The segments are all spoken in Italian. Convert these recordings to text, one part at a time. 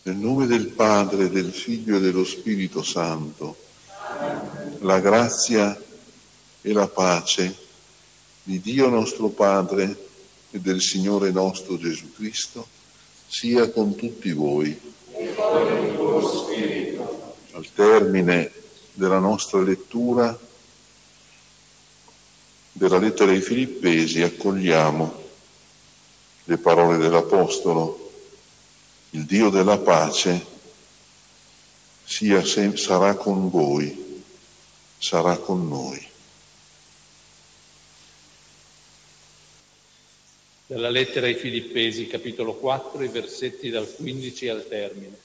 Nel nome del Padre, del Figlio e dello Spirito Santo, la grazia e la pace di Dio nostro Padre e del Signore nostro Gesù Cristo sia con tutti voi. E con il tuo spirito. Al termine della nostra lettura della lettera ai Filippesi accogliamo le parole dell'Apostolo: il Dio della pace sarà con voi, sarà con noi. Dalla lettera ai Filippesi, capitolo 4, i versetti dal 15 al termine.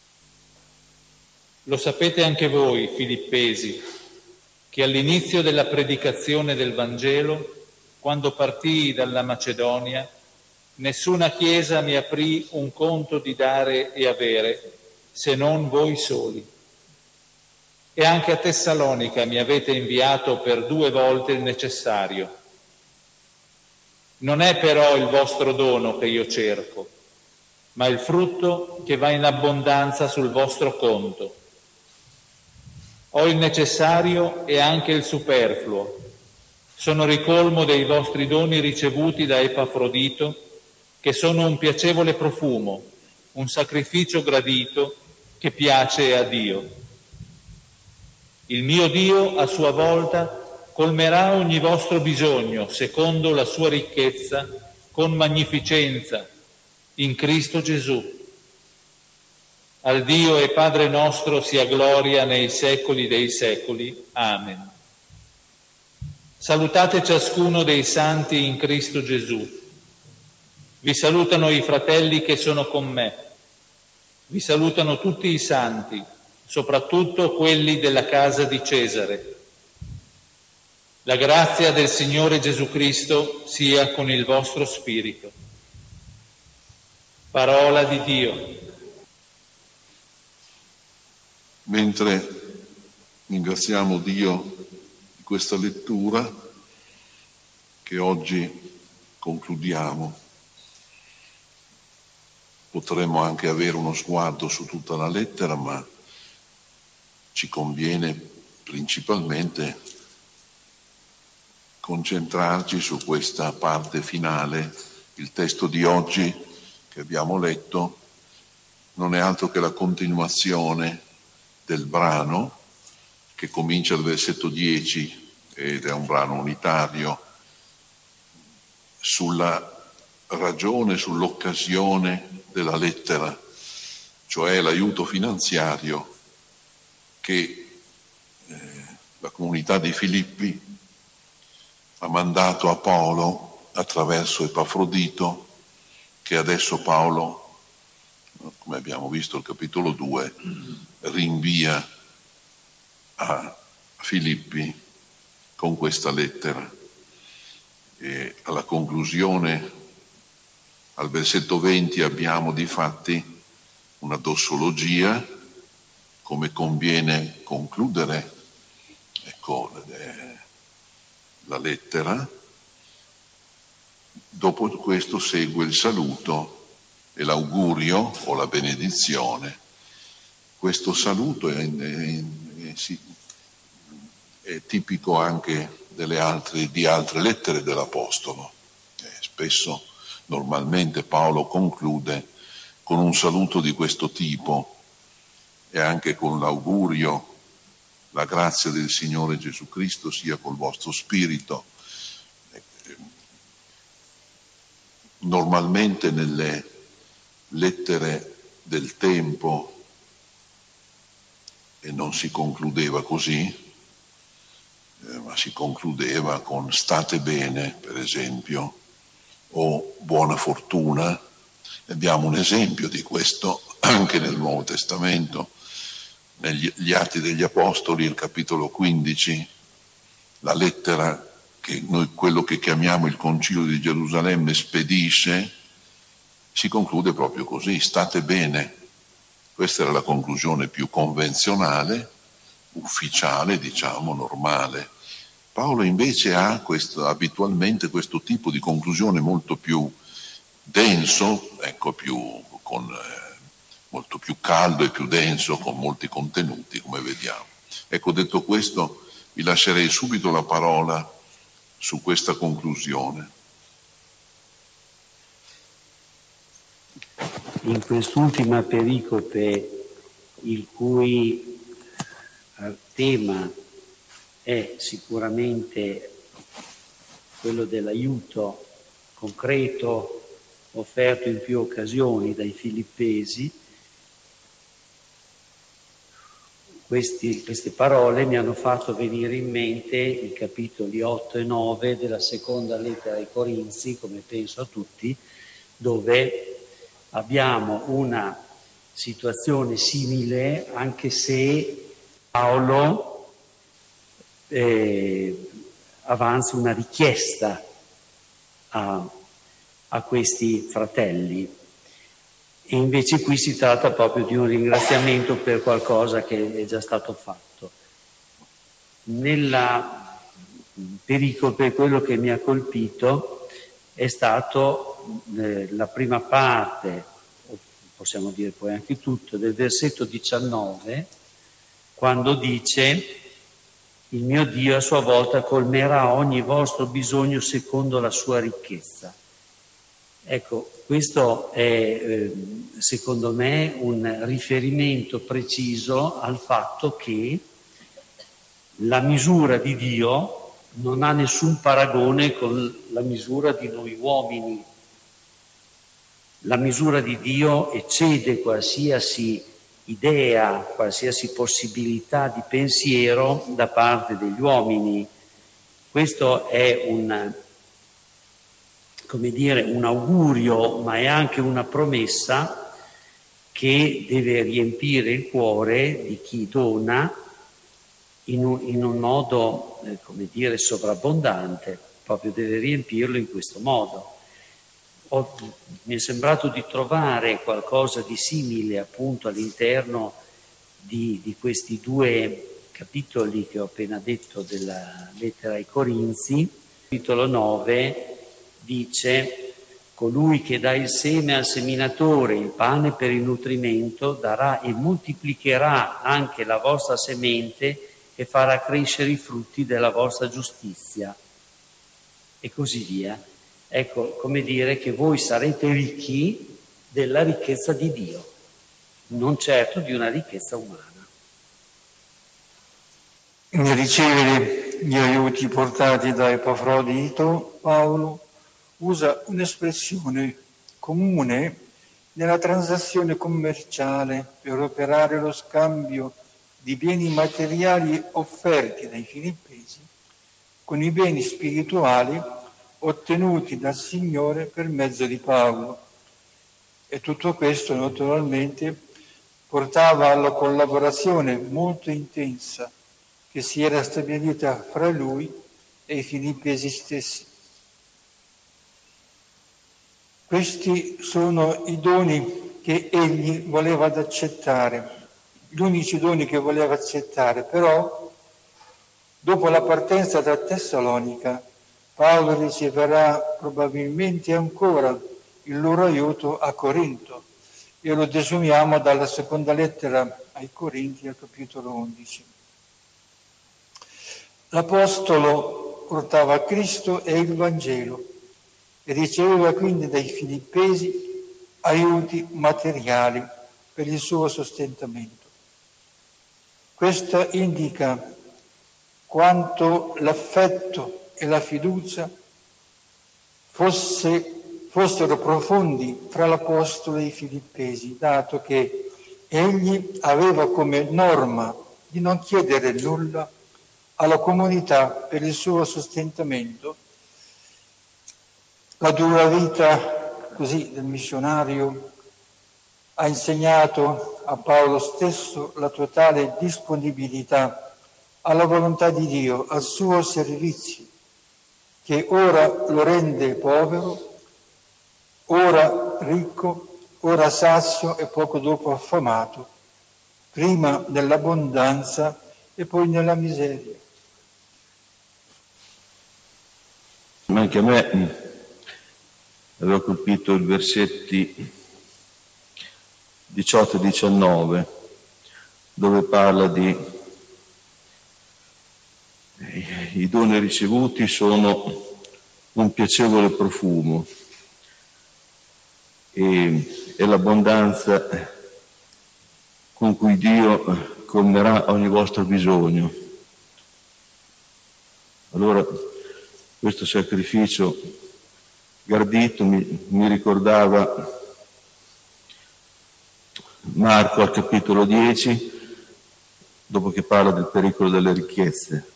Lo sapete anche voi, Filippesi, che all'inizio della predicazione del Vangelo, quando partii dalla Macedonia, nessuna chiesa mi aprì un conto di dare e avere, se non voi soli. E anche a Tessalonica mi avete inviato per 2 volte il necessario. Non è però il vostro dono che io cerco, ma il frutto che va in abbondanza sul vostro conto. Ho il necessario e anche il superfluo. Sono ricolmo dei vostri doni ricevuti da Epafrodito, che sono un piacevole profumo, un sacrificio gradito che piace a Dio. Il mio Dio, a sua volta, colmerà ogni vostro bisogno, secondo la sua ricchezza, con magnificenza, in Cristo Gesù. Al Dio e Padre nostro sia gloria nei secoli dei secoli. Amen. Salutate ciascuno dei santi in Cristo Gesù. Vi salutano i fratelli che sono con me. Vi salutano tutti i santi, soprattutto quelli della casa di Cesare. La grazia del Signore Gesù Cristo sia con il vostro spirito. Parola di Dio. Mentre ringraziamo Dio di questa lettura che oggi concludiamo, potremmo anche avere uno sguardo su tutta la lettera, ma ci conviene principalmente concentrarci su questa parte finale. Il testo di oggi che abbiamo letto non è altro che la continuazione del brano che comincia al versetto 10 ed è un brano unitario sulla ragione, sull'occasione della lettera, cioè l'aiuto finanziario che la comunità di Filippi ha mandato a Paolo attraverso Epafrodito, che adesso Paolo, come abbiamo visto al capitolo 2, rinvia a Filippi con questa lettera. E alla conclusione, al versetto 20, abbiamo difatti una dossologia, come conviene concludere la lettera. Dopo questo segue il saluto e l'augurio o la benedizione. Questo saluto è tipico anche di altre lettere dell'Apostolo. Spesso, normalmente, Paolo conclude con un saluto di questo tipo e anche con l'augurio: la grazia del Signore Gesù Cristo sia col vostro spirito. Normalmente nelle lettere del tempo non si concludeva così, ma si concludeva con state bene, per esempio, o buona fortuna. Abbiamo un esempio di questo anche nel Nuovo Testamento, negli Atti degli Apostoli, il capitolo 15, la lettera che noi, quello che chiamiamo il Concilio di Gerusalemme, spedisce, si conclude proprio così: state bene. Questa era la conclusione più convenzionale, ufficiale, diciamo, normale. Paolo invece ha abitualmente questo tipo di conclusione molto più denso, più con molto più caldo e più denso, con molti contenuti, come vediamo. Ecco, detto questo, vi lascerei subito la parola su questa conclusione. In quest'ultima pericope, il cui tema è sicuramente quello dell'aiuto concreto offerto in più occasioni dai Filippesi, queste parole mi hanno fatto venire in mente i capitoli 8 e 9 della seconda lettera ai Corinzi, come penso a tutti, dove abbiamo una situazione simile, anche se Paolo avanza una richiesta a questi fratelli. E invece qui si tratta proprio di un ringraziamento per qualcosa che è già stato fatto. Nella pericope quello che mi ha colpito è stato la prima parte, possiamo dire poi anche tutto, del versetto 19, quando dice: il mio Dio a sua volta colmerà ogni vostro bisogno secondo la sua ricchezza. Ecco, questo è secondo me un riferimento preciso al fatto che la misura di Dio non ha nessun paragone con la misura di noi uomini. La misura di Dio eccede qualsiasi idea, qualsiasi possibilità di pensiero da parte degli uomini. Questo è un augurio, ma è anche una promessa che deve riempire il cuore di chi dona in un modo, sovrabbondante, proprio deve riempirlo in questo modo. Mi è sembrato di trovare qualcosa di simile appunto all'interno di questi due capitoli che ho appena detto della lettera ai Corinzi. Capitolo 9 dice: colui che dà il seme al seminatore, il pane per il nutrimento, darà e moltiplicherà anche la vostra semente e farà crescere i frutti della vostra giustizia, e così via. Ecco, come dire che voi sarete ricchi della ricchezza di Dio, non certo di una ricchezza umana. Nel ricevere gli aiuti portati da Epafrodito, Paolo usa un'espressione comune nella transazione commerciale per operare lo scambio di beni materiali offerti dai Filippesi con i beni spirituali ottenuti dal Signore per mezzo di Paolo. E tutto questo naturalmente portava alla collaborazione molto intensa che si era stabilita fra lui e i Filippesi stessi. Questi sono i doni che egli voleva accettare, gli unici doni che voleva accettare, però dopo la partenza da Tessalonica Paolo riceverà probabilmente ancora il loro aiuto a Corinto, e lo desumiamo dalla seconda lettera ai Corinti al capitolo 11. L'Apostolo portava Cristo e il Vangelo e riceveva quindi dai Filippesi aiuti materiali per il suo sostentamento. Questo indica quanto l'affetto e la fiducia fossero profondi fra l'Apostolo e i Filippesi, dato che egli aveva come norma di non chiedere nulla alla comunità per il suo sostentamento. La dura vita così del missionario ha insegnato a Paolo stesso la totale disponibilità alla volontà di Dio, al suo servizio, che ora lo rende povero, ora ricco, ora sazio e poco dopo affamato, prima nell'abbondanza e poi nella miseria. Anche a me aveva colpito i versetti 18 e 19, dove parla di i doni ricevuti sono un piacevole profumo e l'abbondanza con cui Dio colmerà ogni vostro bisogno. Allora questo sacrificio gradito mi ricordava Marco al capitolo 10, dopo che parla del pericolo delle ricchezze.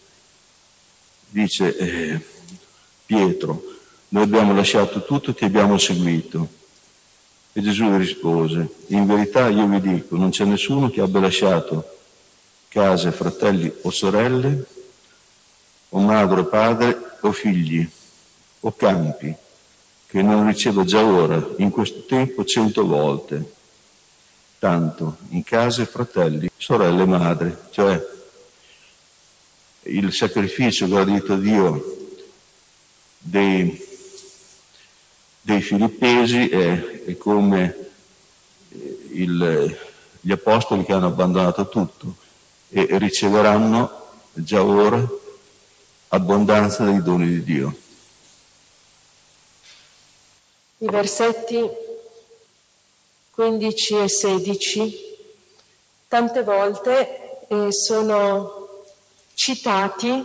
Dice Pietro: noi abbiamo lasciato tutto e ti abbiamo seguito. E Gesù gli rispose: in verità io vi dico, non c'è nessuno che abbia lasciato case, fratelli o sorelle, o madre o padre, o figli, o campi, che non riceva già ora, in questo tempo, 100 volte, tanto in case, fratelli, sorelle e madre. Cioè, il sacrificio gradito a Dio dei Filippesi è come gli apostoli che hanno abbandonato tutto e riceveranno già ora abbondanza dei doni di Dio. I versetti 15 e 16 tante volte sono citati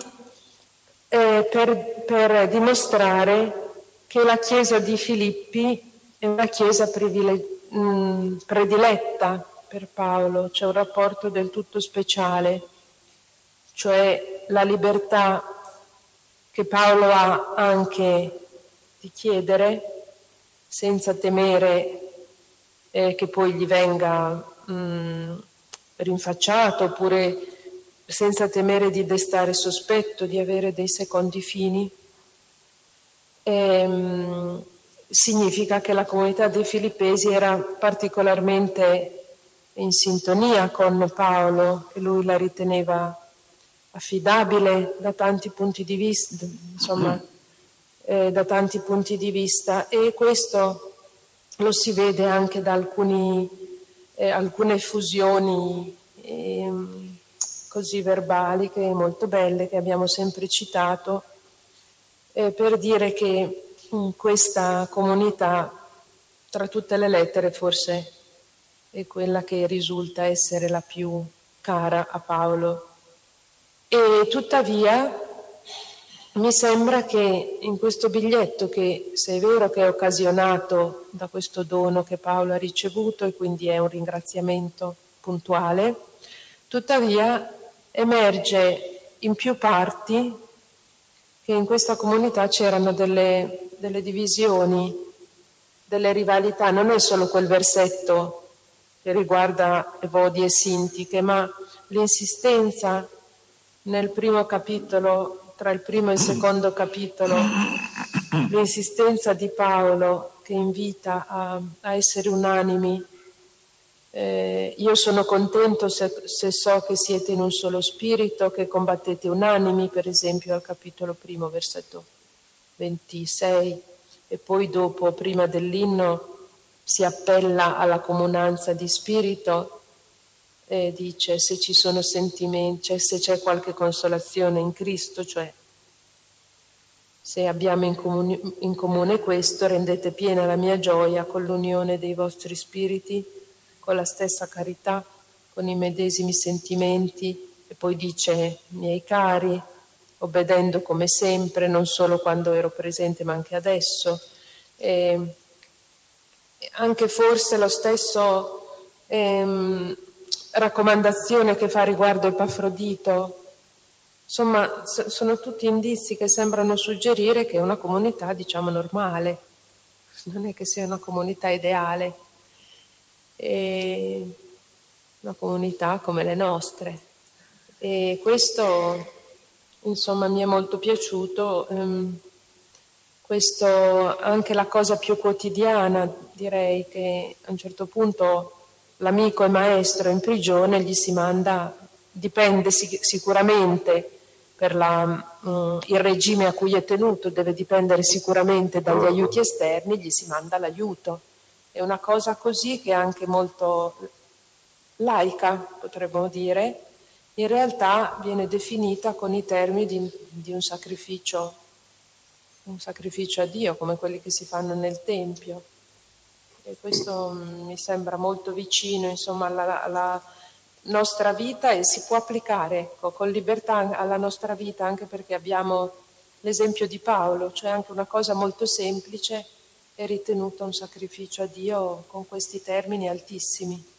per dimostrare che la Chiesa di Filippi è una Chiesa prediletta per Paolo. C'è un rapporto del tutto speciale, cioè la libertà che Paolo ha anche di chiedere senza temere che poi gli venga rinfacciato, oppure senza temere di destare sospetto, di avere dei secondi fini. Significa che la comunità dei Filippesi era particolarmente in sintonia con Paolo, che lui la riteneva affidabile da tanti punti di vista, da tanti punti di vista, e questo lo si vede anche da alcune effusioni così verbali, che molto belle, che abbiamo sempre citato, per dire che questa comunità, tra tutte le lettere, forse è quella che risulta essere la più cara a Paolo. E tuttavia mi sembra che in questo biglietto, che se è vero che è occasionato da questo dono che Paolo ha ricevuto e quindi è un ringraziamento puntuale, tuttavia emerge in più parti che in questa comunità c'erano delle divisioni, delle rivalità. Non è solo quel versetto che riguarda Evodi e Sintiche, ma l'insistenza nel primo capitolo, tra il primo e il secondo capitolo, l'insistenza di Paolo che invita a essere unanimi. Io sono contento se so che siete in un solo spirito, che combattete unanimi, per esempio al capitolo primo, versetto 26, e poi dopo, prima dell'inno, si appella alla comunanza di spirito e dice: se ci sono sentimenti, cioè se c'è qualche consolazione in Cristo, cioè se abbiamo in comune questo, rendete piena la mia gioia con l'unione dei vostri spiriti, con la stessa carità, con i medesimi sentimenti. E poi dice: miei cari, obbedendo come sempre, non solo quando ero presente ma anche adesso. Anche forse lo stesso raccomandazione che fa riguardo Epafrodito. Insomma, sono tutti indizi che sembrano suggerire che è una comunità, diciamo, normale, non è che sia una comunità ideale, è una comunità come le nostre. E questo, insomma, mi è molto piaciuto. Questo, anche la cosa più quotidiana, direi, che a un certo punto l'amico e maestro in prigione gli si manda, dipende sicuramente per il regime a cui è tenuto, deve dipendere sicuramente dagli aiuti esterni, gli si manda l'aiuto. È una cosa così che è anche molto laica, potremmo dire, in realtà viene definita con i termini di un sacrificio a Dio, come quelli che si fanno nel Tempio. E questo mi sembra molto vicino, insomma, alla nostra vita, e si può applicare, ecco, con libertà alla nostra vita, anche perché abbiamo l'esempio di Paolo, cioè anche una cosa molto semplice è ritenuta un sacrificio a Dio con questi termini altissimi.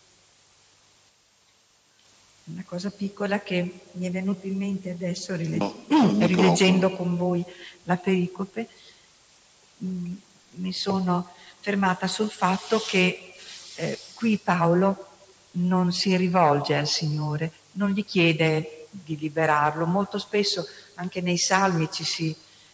Una cosa piccola che mi è venuta in mente adesso rileggendo con voi la pericope, mi sono fermata sul fatto che qui Paolo non si rivolge al Signore, non gli chiede di liberarlo. Molto spesso anche nei salmi si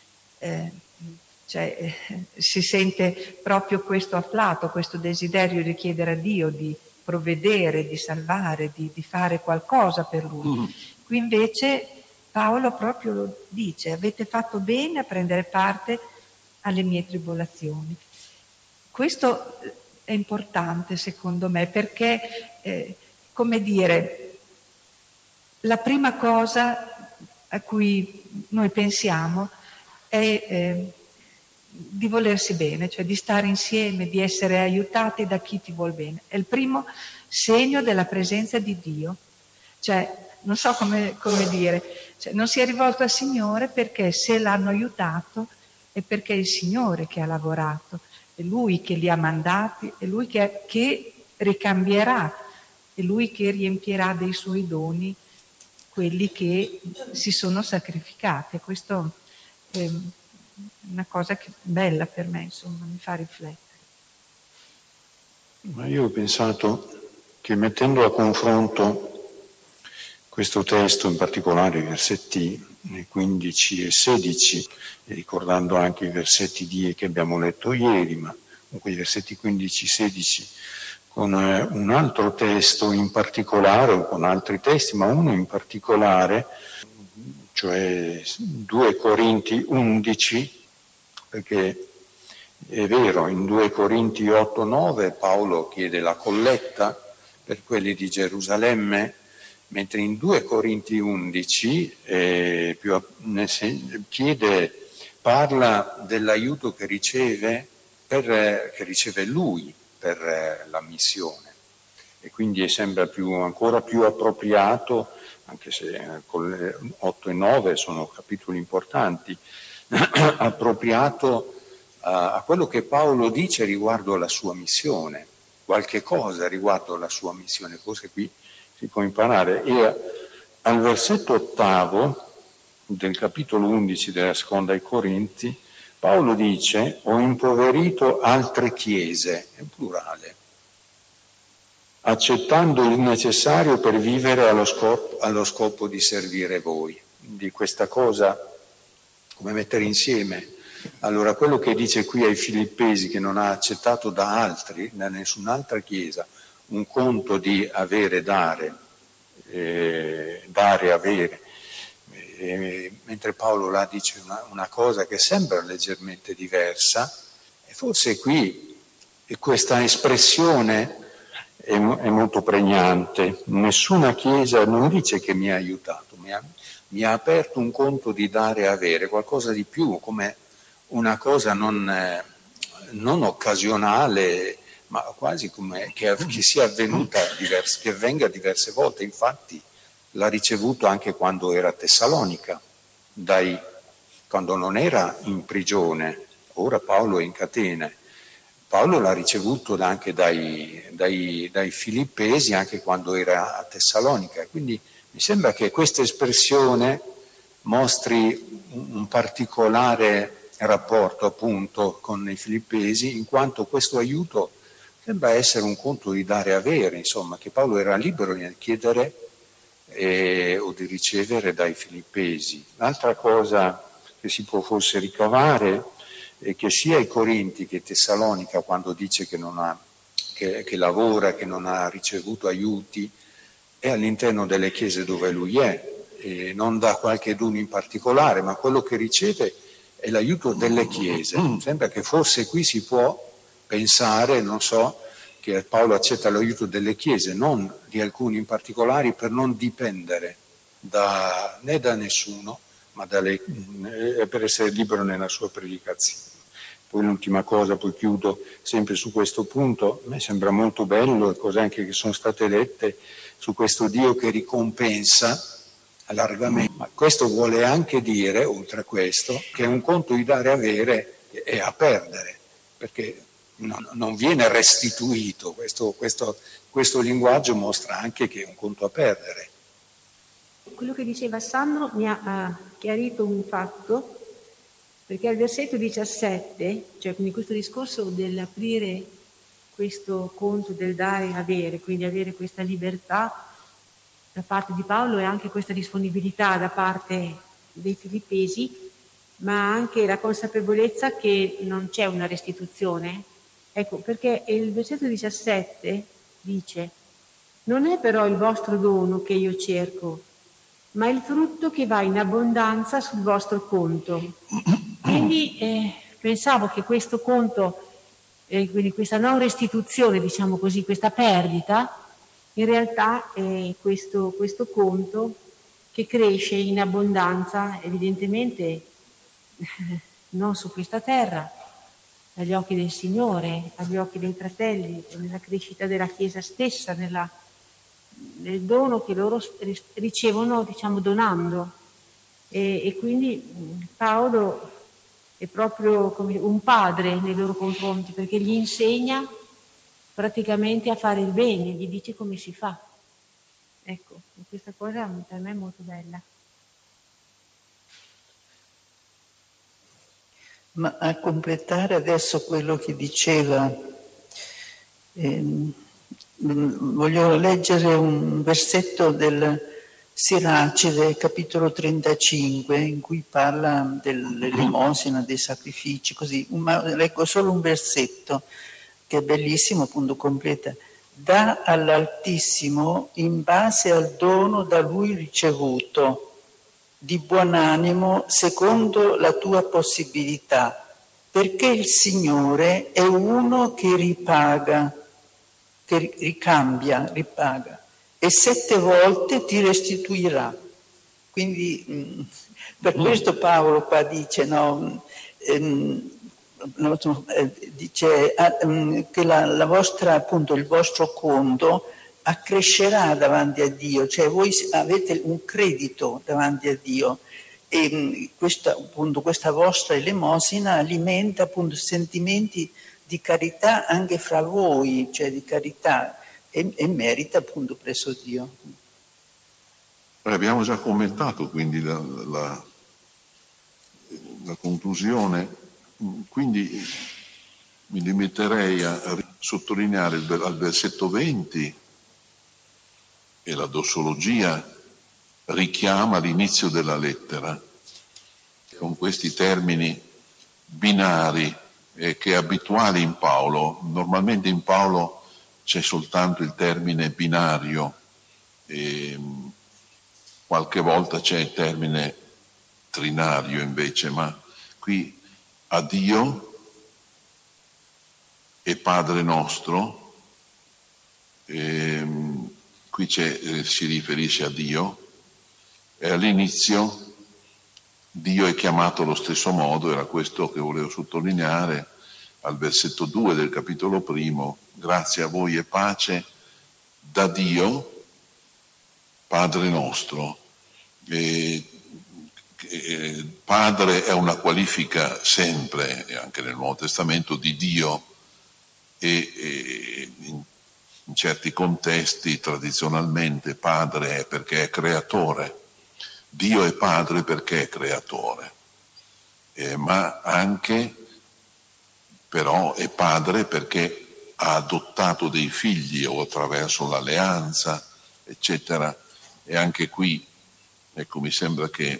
sente proprio questo afflato, questo desiderio di chiedere a Dio di provvedere, di salvare, di fare qualcosa per lui. Qui invece Paolo proprio lo dice: avete fatto bene a prendere parte alle mie tribolazioni. Questo è importante secondo me, perché come dire, la prima cosa a cui noi pensiamo è di volersi bene, cioè di stare insieme, di essere aiutati da chi ti vuol bene. È il primo segno della presenza di Dio. Cioè, non so come dire, cioè, non si è rivolto al Signore perché se l'hanno aiutato è perché è il Signore che ha lavorato, è Lui che li ha mandati, è Lui che ricambierà, è Lui che riempirà dei Suoi doni quelli che si sono sacrificati. Questo è una cosa bella per me, insomma, mi fa riflettere. Ma io ho pensato che mettendo a confronto questo testo, in particolare i versetti 15 e 16, e ricordando anche i versetti che abbiamo letto ieri, ma comunque i versetti 15-16, con un altro testo in particolare, o con altri testi, ma uno in particolare, cioè 2 Corinti 11, perché è vero, in 2 Corinti 8-9 Paolo chiede la colletta per quelli di Gerusalemme, mentre in 2 Corinti 11 parla dell'aiuto che riceve lui per la missione. E quindi sembra ancora più appropriato, anche se con 8 e 9 sono capitoli importanti, appropriato a quello che Paolo dice riguardo alla sua missione, qualche cosa riguardo alla sua missione, cose qui si può imparare. E al versetto 8 del capitolo 11 della seconda ai Corinti, Paolo dice: ho impoverito altre chiese, in plurale, accettando il necessario per vivere allo scopo di servire voi. Di questa cosa, come mettere insieme allora quello che dice qui ai Filippesi, che non ha accettato da altri, da nessun'altra chiesa, un conto di avere, dare, avere, mentre Paolo là dice una cosa che sembra leggermente diversa, e forse qui questa espressione è molto pregnante. Nessuna chiesa non dice che mi ha aiutato, mi ha aperto un conto di dare e avere, qualcosa di più, come una cosa non occasionale, ma quasi come che sia avvenuta che avvenga diverse volte. Infatti l'ha ricevuto anche quando era a Tessalonica, quando non era in prigione. Ora Paolo è in catene. Paolo l'ha ricevuto anche dai Filippesi, anche quando era a Tessalonica. Quindi mi sembra che questa espressione mostri un particolare rapporto appunto con i Filippesi, in quanto questo aiuto sembra essere un conto di dare e avere, insomma, che Paolo era libero nel chiedere o di ricevere dai Filippesi. L'altra cosa che si può forse ricavare è che sia i Corinti che Tessalonica, quando dice che lavora, che non ha ricevuto aiuti, è all'interno delle chiese dove lui è, e non da qualche dono in particolare, ma quello che riceve è l'aiuto delle chiese. Sembra che forse qui si può pensare, non so, che Paolo accetta l'aiuto delle chiese, non di alcuni in particolare, per non dipendere né da nessuno, ma per essere libero nella sua predicazione. Poi l'ultima cosa, poi chiudo sempre su questo punto, a me sembra molto bello, le cose anche che sono state dette su questo Dio che ricompensa largamente, ma questo vuole anche dire, oltre a questo, che è un conto di dare e avere e a perdere, perché non viene restituito, questo linguaggio mostra anche che è un conto a perdere. Quello che diceva Sandro mi ha chiarito un fatto, perché al versetto 17, cioè quindi questo discorso dell'aprire questo conto del dare e avere, quindi avere questa libertà da parte di Paolo e anche questa disponibilità da parte dei filippesi, ma anche la consapevolezza che non c'è una restituzione. Ecco, perché il versetto 17 dice: non è però il vostro dono che io cerco, ma il frutto che va in abbondanza sul vostro conto. Quindi pensavo che questo conto, quindi questa non restituzione, diciamo così, questa perdita, in realtà è questo conto che cresce in abbondanza, evidentemente non su questa terra, agli occhi del Signore, agli occhi dei fratelli, nella crescita della Chiesa stessa, nel dono che loro ricevono, diciamo, donando. E quindi Paolo è proprio come un padre nei loro confronti, perché gli insegna praticamente a fare il bene, gli dice come si fa. Ecco, questa cosa per me è molto bella. Ma a completare adesso quello che diceva, voglio leggere un versetto del Siracide, capitolo 35, in cui parla dell'elemosina, dei sacrifici, così. Ma leggo solo un versetto, che è bellissimo, appunto completa. Dà all'Altissimo in base al dono da Lui ricevuto, di buon animo secondo la tua possibilità, perché il Signore è uno che ripaga, che ripaga, e 7 volte ti restituirà. Quindi per questo Paolo qua dice, dice che la vostra, appunto, il vostro conto accrescerà davanti a Dio, cioè voi avete un credito davanti a Dio e questa vostra elemosina alimenta appunto sentimenti di carità anche fra voi, cioè di carità e merita appunto presso Dio. Abbiamo già commentato quindi la conclusione, quindi mi limiterei a sottolineare al versetto 20 e la dossologia richiama l'inizio della lettera con questi termini binari che è abituale in Paolo. Normalmente in Paolo c'è soltanto il termine binario e qualche volta c'è il termine trinario invece, ma qui a Dio e Padre nostro, qui si riferisce a Dio, e all'inizio Dio è chiamato allo stesso modo, era questo che volevo sottolineare, al versetto 2 del capitolo 1, grazie a voi e pace da Dio, Padre nostro. Padre è una qualifica sempre, anche nel Nuovo Testamento, di Dio e in certi contesti tradizionalmente padre è perché è creatore. Dio è padre perché è creatore, ma anche però è padre perché ha adottato dei figli o attraverso l'alleanza, eccetera. E anche qui, ecco, mi sembra che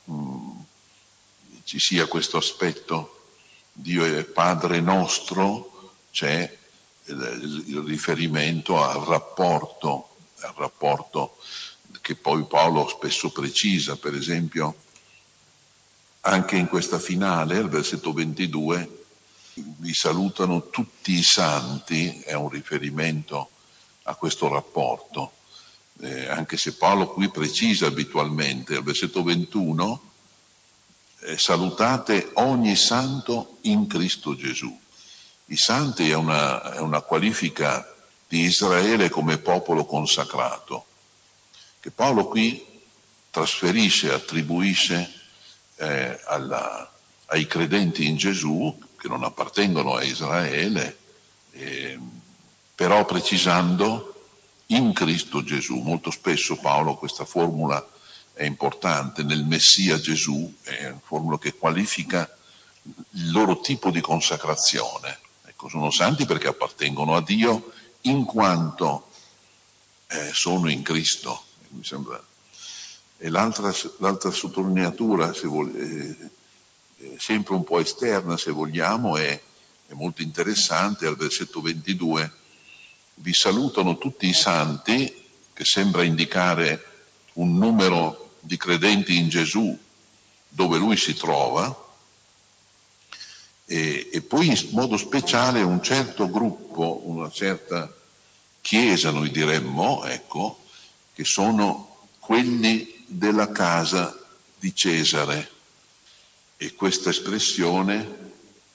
ci sia questo aspetto. Dio è Padre nostro, c'è il riferimento al rapporto che poi Paolo spesso precisa, per esempio anche in questa finale, al versetto 22, vi salutano tutti i santi, è un riferimento a questo rapporto, anche se Paolo qui precisa abitualmente, al versetto 21, salutate ogni santo in Cristo Gesù. I santi è una qualifica di Israele come popolo consacrato, che Paolo qui trasferisce, attribuisce ai credenti in Gesù, che non appartengono a Israele, però precisando in Cristo Gesù. Molto spesso Paolo, questa formula è importante, nel Messia Gesù, è una formula che qualifica il loro tipo di consacrazione. Ecco, sono santi perché appartengono a Dio in quanto sono in Cristo, mi sembra. E l'altra sottolineatura, sempre un po' esterna se vogliamo, è molto interessante, al versetto 22, vi salutano tutti i santi, che sembra indicare un numero di credenti in Gesù dove lui si trova, e poi in modo speciale un certo gruppo, una certa chiesa, noi diremmo, ecco, che sono quelli della casa di Cesare. E questa espressione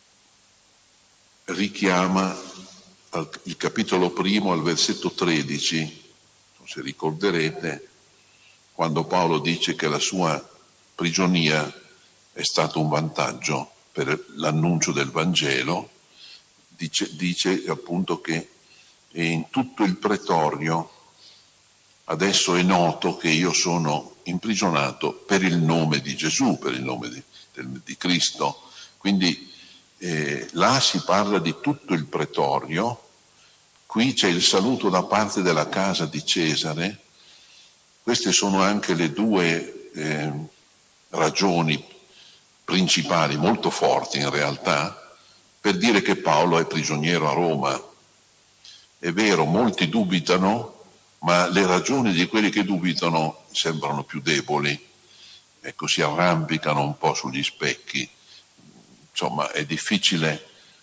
richiama il capitolo 1 al versetto 13, se ricorderete, quando Paolo dice che la sua prigionia è stato un vantaggio per l'annuncio del Vangelo, dice appunto che in tutto il pretorio adesso è noto che io sono imprigionato per il nome di Gesù, per il nome di Cristo. Quindi là si parla di tutto il pretorio, qui c'è il saluto da parte della casa di Cesare. Queste sono anche le due ragioni principali, molto forti in realtà, per dire che Paolo è prigioniero a Roma. È vero, molti dubitano, ma le ragioni di quelli che dubitano sembrano più deboli, ecco, si arrampicano un po' sugli specchi. Insomma, è difficile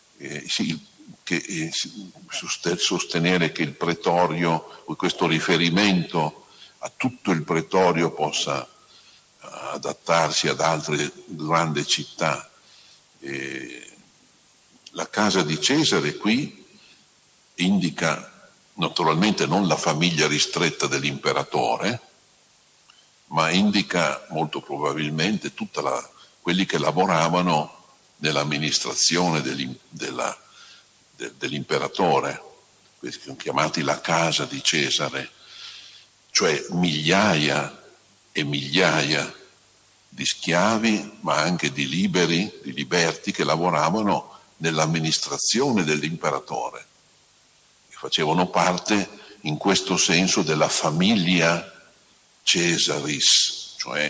sostenere che il pretorio, questo riferimento a tutto il pretorio, possa adattarsi ad altre grandi città. La casa di Cesare qui indica naturalmente non la famiglia ristretta dell'imperatore, ma indica molto probabilmente quelli che lavoravano nell'amministrazione dell'imperatore, questi sono chiamati la casa di Cesare, cioè migliaia e migliaia di schiavi, ma anche di liberti che lavoravano nell'amministrazione dell'imperatore, che facevano parte in questo senso della famiglia Cesaris, cioè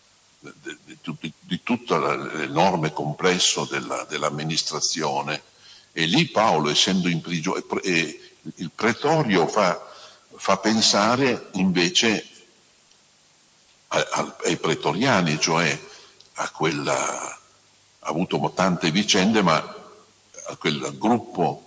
di tutto l'enorme complesso dell'amministrazione. E lì Paolo, essendo in prigione, il pretorio fa pensare invece ai pretoriani, cioè ha avuto tante vicende, ma a quel gruppo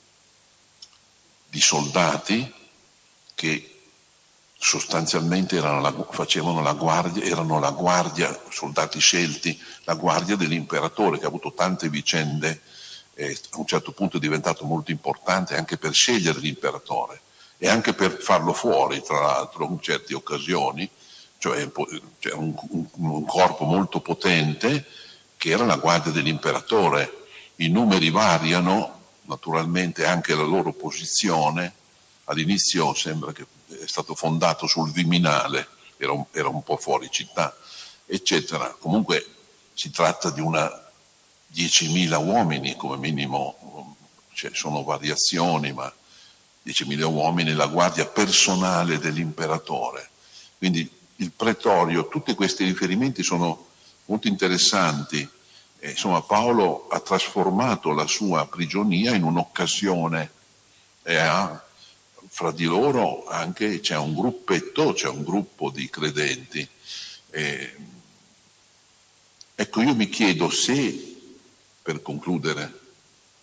di soldati che sostanzialmente facevano la guardia, erano la guardia, soldati scelti, la guardia dell'imperatore, che ha avuto tante vicende, a un certo punto è diventato molto importante anche per scegliere l'imperatore e anche per farlo fuori, tra l'altro, in certe occasioni, cioè un corpo molto potente che era la guardia dell'imperatore. I numeri variano, naturalmente anche la loro posizione. All'inizio sembra che è stato fondato sul Viminale, era un po' fuori città, eccetera. Comunque si tratta di 10.000 uomini come minimo, sono variazioni, ma 10.000 uomini, la guardia personale dell'imperatore. Quindi il pretorio, tutti questi riferimenti sono molto interessanti. Insomma, Paolo ha trasformato la sua prigionia in un'occasione fra di loro anche c'è un gruppetto, c'è un gruppo di credenti. Ecco, io mi chiedo se, per concludere,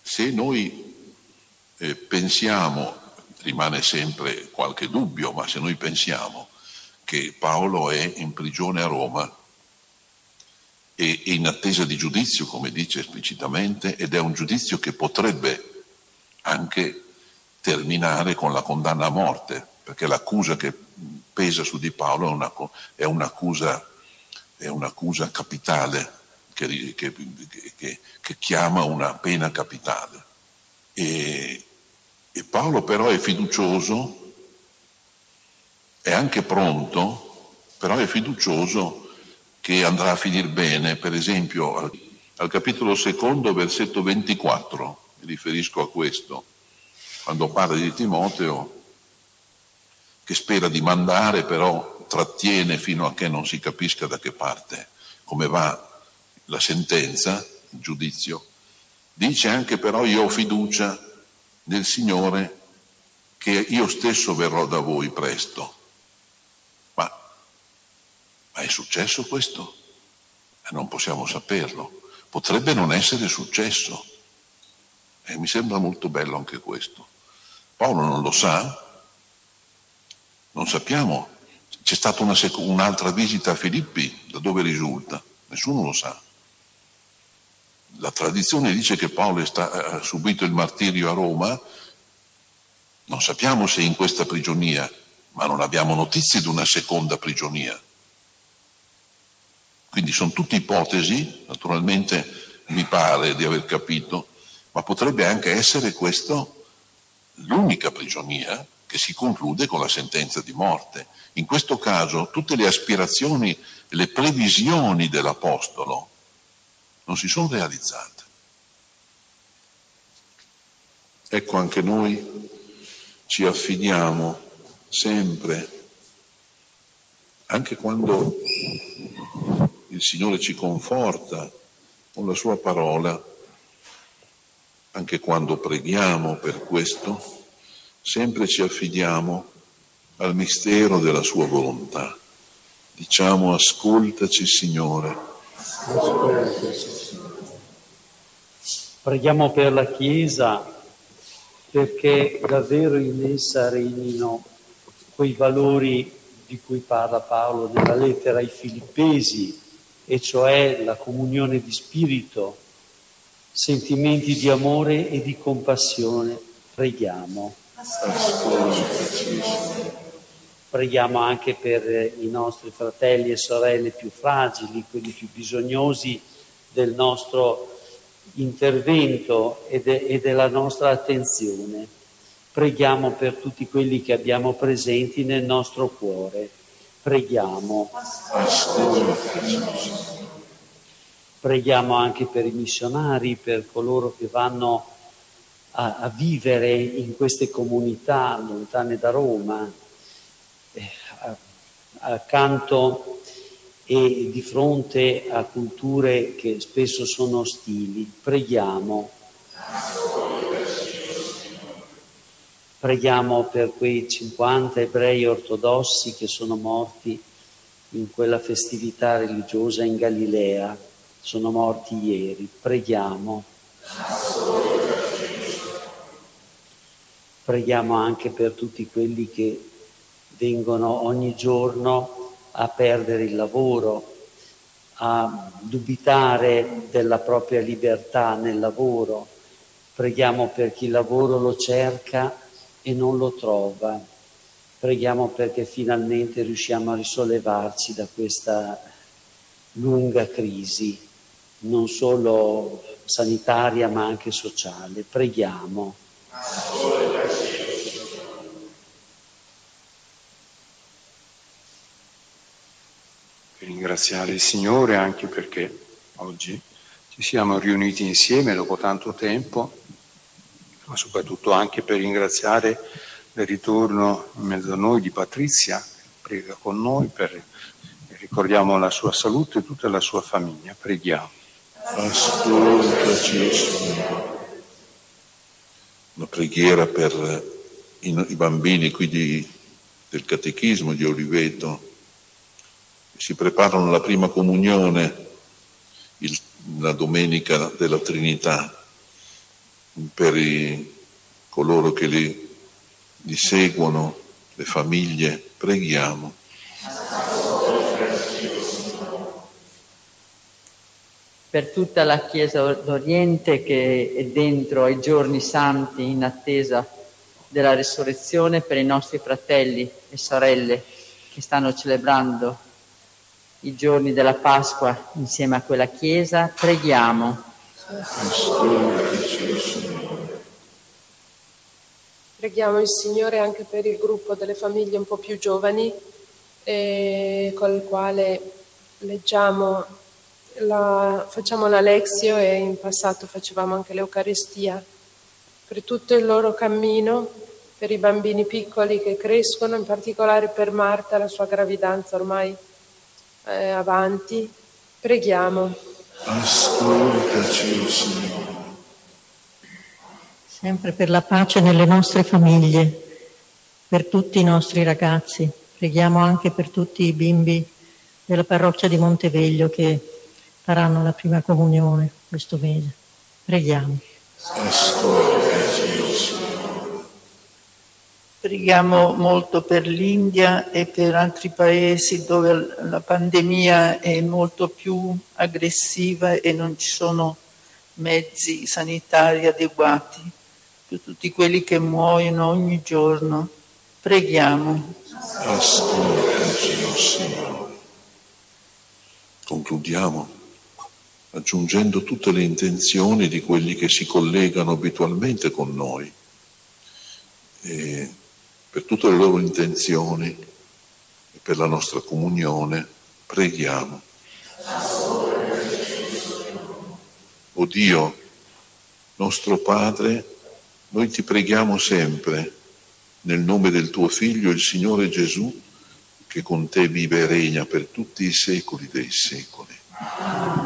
se noi pensiamo, rimane sempre qualche dubbio, ma se noi pensiamo che Paolo è in prigione a Roma e in attesa di giudizio, come dice esplicitamente, ed è un giudizio che potrebbe anche terminare con la condanna a morte, perché l'accusa che pesa su di Paolo è un'accusa capitale, che chiama una pena capitale. E Paolo però è fiducioso, è anche pronto, però è fiducioso che andrà a finire bene. Per esempio al capitolo 2, versetto 24, mi riferisco a questo, quando parla di Timoteo, che spera di mandare, però trattiene fino a che non si capisca da che parte, come va la sentenza, il giudizio. Dice anche però: io ho fiducia nel Signore che io stesso verrò da voi presto. Ma è successo questo? Non possiamo saperlo. Potrebbe non essere successo. Mi sembra molto bello anche questo. Paolo non lo sa, non sappiamo. C'è stata un'altra visita a Filippi, da dove risulta? Nessuno lo sa. La tradizione dice che Paolo ha subito il martirio a Roma, non sappiamo se in questa prigionia, ma non abbiamo notizie di una seconda prigionia. Quindi sono tutte ipotesi, naturalmente mi pare di aver capito, ma potrebbe anche essere questo l'unica prigionia che si conclude con la sentenza di morte. In questo caso tutte le aspirazioni e le previsioni dell'Apostolo non si sono realizzate. Ecco, anche noi ci affidiamo sempre, anche quando il Signore ci conforta con la sua parola, anche quando preghiamo per questo, sempre ci affidiamo al mistero della sua volontà. Diciamo: ascoltaci, Signore. Preghiamo per la Chiesa, perché davvero in essa regnino quei valori di cui parla Paolo nella lettera ai Filippesi, e cioè la comunione di spirito, sentimenti di amore e di compassione. Preghiamo. Preghiamo anche per i nostri fratelli e sorelle più fragili, quelli più bisognosi del nostro intervento e della nostra attenzione. Preghiamo per tutti quelli che abbiamo presenti nel nostro cuore. Preghiamo. Preghiamo anche per i missionari, per coloro che vanno a vivere in queste comunità lontane da Roma, accanto e di fronte a culture che spesso sono ostili. Preghiamo. Preghiamo per quei 50 ebrei ortodossi che sono morti in quella festività religiosa in Galilea. Sono morti ieri. Preghiamo. Preghiamo anche per tutti quelli che vengono ogni giorno a perdere il lavoro, a dubitare della propria libertà nel lavoro. Preghiamo per chi il lavoro lo cerca e non lo trova. Preghiamo perché finalmente riusciamo a risollevarci da questa lunga crisi, non solo sanitaria ma anche sociale. Preghiamo. Per ringraziare il Signore anche perché oggi ci siamo riuniti insieme dopo tanto tempo, ma soprattutto anche per ringraziare il ritorno in mezzo a noi di Patrizia, che prega con noi, ricordiamo la sua salute e tutta la sua famiglia. Preghiamo. Ascoltaci, Signore. Una preghiera per i bambini qui del catechismo di Oliveto, che si preparano alla prima comunione la domenica della Trinità. per coloro che li seguono, le famiglie, preghiamo. Per tutta la Chiesa d'Oriente che è dentro ai giorni santi in attesa della risurrezione, per i nostri fratelli e sorelle che stanno celebrando i giorni della Pasqua insieme a quella Chiesa, preghiamo. Preghiamo il Signore anche per il gruppo delle famiglie un po' più giovani, col quale leggiamo facciamo la Lexio e in passato facevamo anche l'Eucaristia, per tutto il loro cammino, per i bambini piccoli che crescono, in particolare per Marta, la sua gravidanza ormai avanti. Preghiamo. Ascoltaci, Signore. Sempre per la pace nelle nostre famiglie, per tutti i nostri ragazzi. Preghiamo anche per tutti i bimbi della parrocchia di Monteveglio che faranno la prima comunione questo mese. Preghiamo. Ascoltaci, Signore. Preghiamo molto per l'India e per altri paesi dove la pandemia è molto più aggressiva e non ci sono mezzi sanitari adeguati, per tutti quelli che muoiono ogni giorno. Preghiamo. Ascoltaci, Signore. Concludiamo aggiungendo tutte le intenzioni di quelli che si collegano abitualmente con noi. E per tutte le loro intenzioni e per la nostra comunione preghiamo. O Dio, nostro Padre, noi ti preghiamo sempre, nel nome del tuo Figlio, il Signore Gesù, che con te vive e regna per tutti i secoli dei secoli.